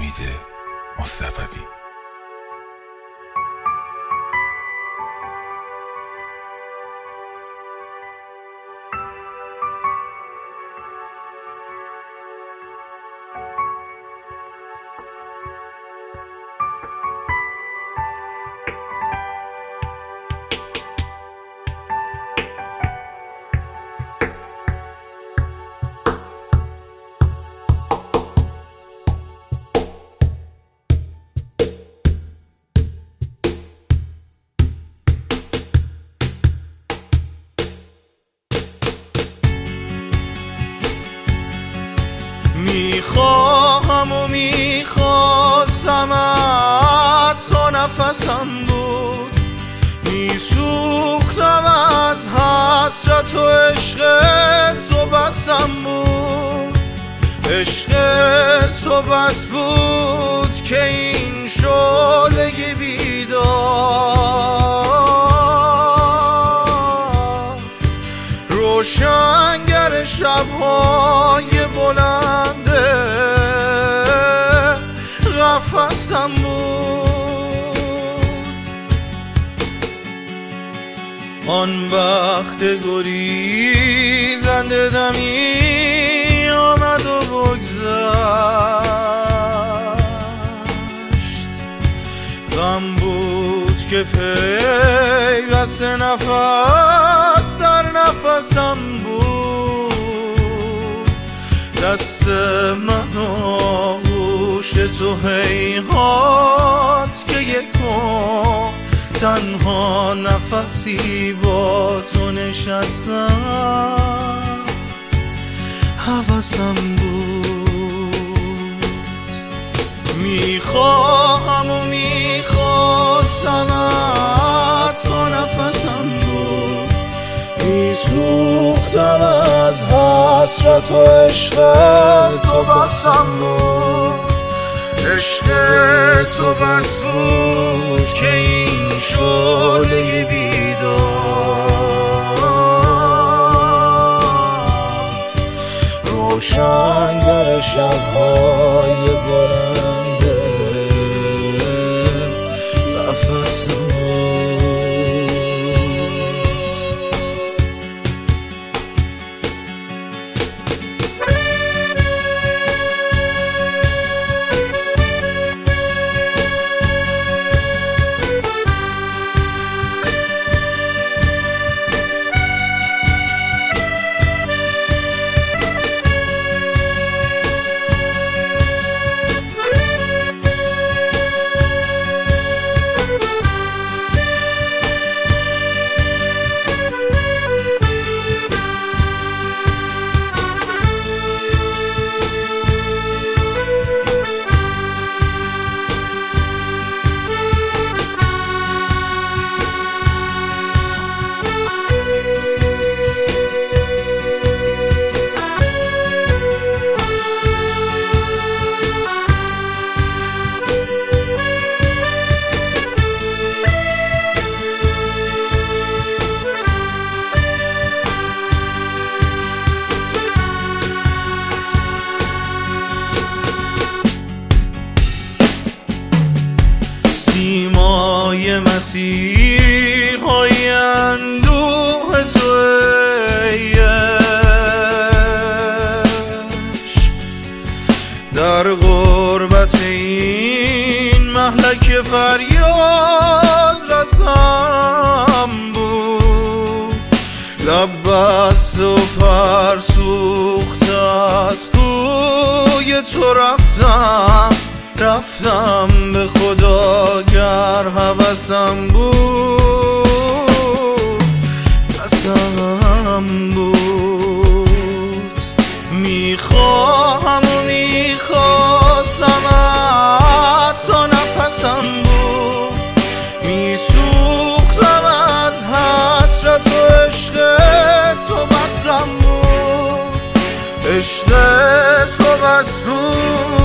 نوید مصطفوی. میخواهم و میخواستمت تا نفسم بود، میسوختم از حسرت و عشق تو بسم بود. عشق تو بس بود که این شعله بیدار روشنگر شب‌های بلند قفسم بود. آن وقت گریزنده دمی آمد و بگذشت، غم بود که پیوسته نفس در نفسم بود. دست من آغوش تو هیهات که یکم تنها نفسی با تو نشستم هوسم بود. میخواهم و میخواستمت تا نفسم بود، میسوختم از حسرت و عشق تو بسم بود. عشق تو بس بود که این شعله بیدار روشنگر شب‌های بلند قفسم بود. سیمای مسیحای اندوه تو در غربت این مهلک فریاد رسم بود. لب بست و فرسوخت از کوی تو رفتم به خدا گر هوسم بود قسم بود. میخواهم و میخواستمت تا نفسم بود، میسوختم از حسرت و عشق تو بسم بود. عشق تو بس بود